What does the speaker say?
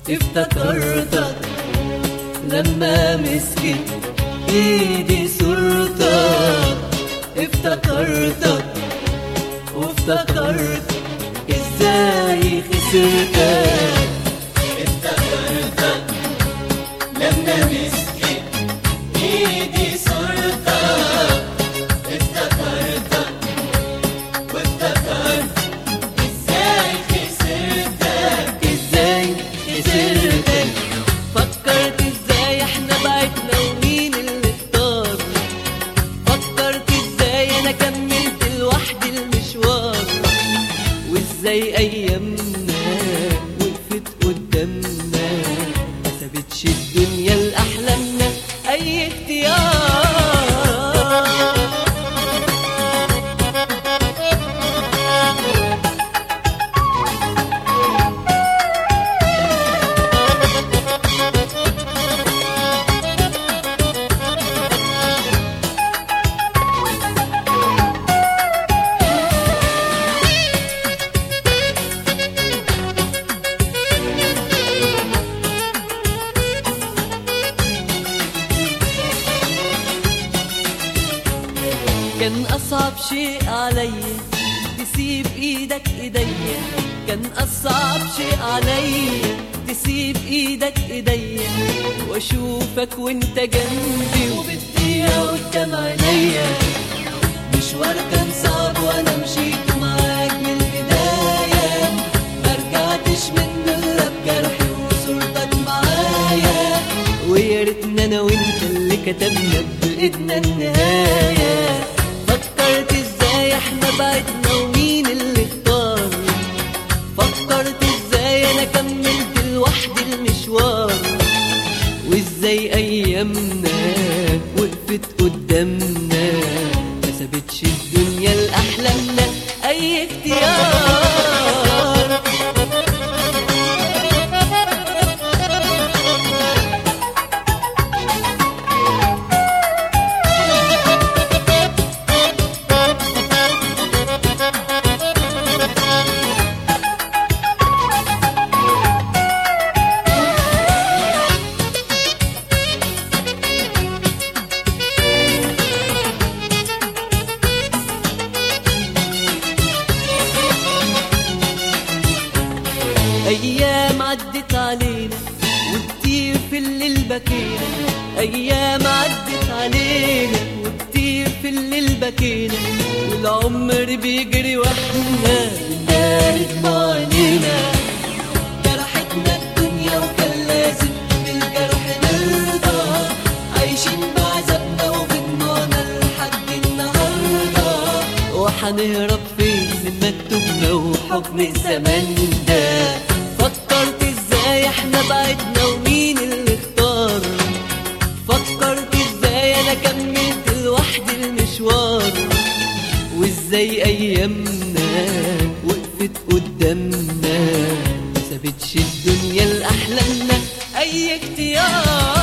افتكرتك لما مسكت ايدي صورتك، افتكرتك وافتكرت ازاي خسرتك. افتكرتك لما مسكت ايدي صورتك، افتكرتك وافتكرت ازاي خسرتك، ازاي خسرتك. فكرت ازاي احنا بعدنا ومين اللي اختار، فكرت ازاي انا كملت لوحدي المشوار، وازاي ايامنا وقفت قدامنا ما سابتش الدنيا لاحلامنا اي اختيار. كان أصعب شيء عليا تسيب إيدك إيديا، كان أصعب شيء عليا تسيب إيدك إيديا، وأشوفك وأنت جنبي وبتضيع قدام عينيا. مشوار كان صعب وأنا مشيت معاك من البداية، مرجعتش منه إلا بجرحي وصورتك معايا، ويا ريتنا أنا وأنت اللي كتبنا بإيدنا النهاية. فكرت ازاي احنا بعدنا ومين اللي اختار، فكرت ازاي انا كملت لوحدي المشوار، وازاي ايامنا وقفت قدامنا ما سابتش الدنيا لاحلامنا اي اختيار. أيام عدت علينا وكتير في الليل بكينا، أيام عدت علينا وكتير في الليل بكينا، والعمر بيجري واحنا بنداري دموع عينينا. جرحتنا الدنيا وكان لازم بالجرح نرضى، عايشين بعذابنا وبدموعنا لحد النهارده، وحنهرب فين من مكتوبنا وحكم الزمان ده. فكرت ازاي احنا بعدنا ومين اللي اختار، فكرت ازاي انا كملت لوحدي المشوار، وازاي ايامنا وقفت قدامنا ما سابتش الدنيا لاحلامنا اي اختيار.